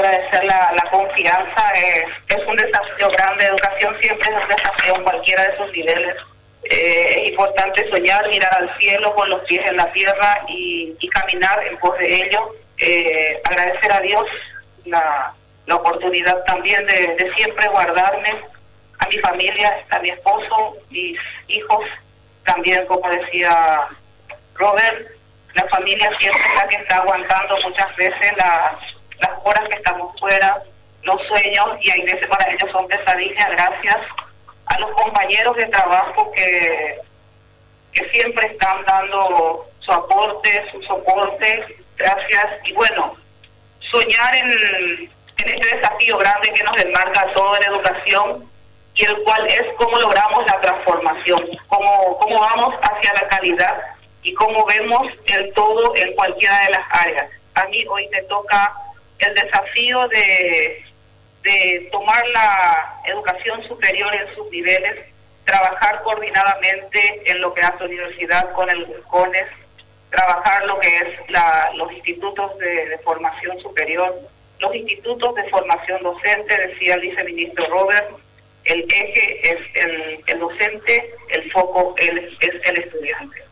agradecer la confianza. Es un desafío grande. Educación siempre es un desafío en cualquiera de sus niveles. Es importante soñar, mirar al cielo con los pies en la tierra y caminar en pos de ello. Agradecer a Dios la oportunidad también de siempre guardarme, a mi familia, a mi esposo, mis hijos, también como decía Robert, la familia siempre es la que está aguantando muchas veces las horas que estamos fuera, los sueños, y hay veces para ellos son pesadillas. Gracias a los compañeros de trabajo que siempre están dando su aporte, su soporte. Gracias. Y bueno, soñar en este desafío grande que nos enmarca a toda la educación, y el cual es cómo logramos la transformación, cómo vamos hacia la calidad y cómo vemos el todo en cualquiera de las áreas. A mí hoy me toca el desafío de tomar la educación superior en sus niveles, trabajar coordinadamente en lo que hace universidad con el CONES, trabajar lo que es los institutos de formación superior, los institutos de formación docente. Decía el viceministro Robert, el eje es el docente, el foco es el estudiante.